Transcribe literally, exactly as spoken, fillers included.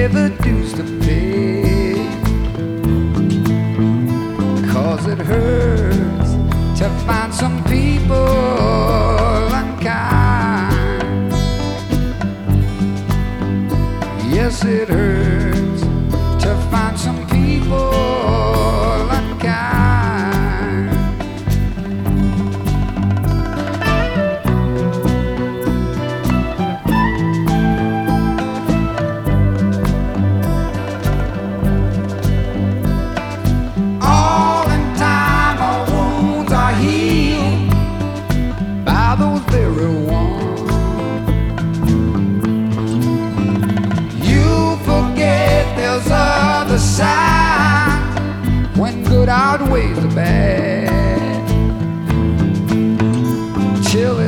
heavy dues to pay, 'cause it hurts to find some people unkind. Yes, it hurts to find some people unkind. All in time our wounds are healed by those very ones. You forget there's other side when good outweighs the bad, till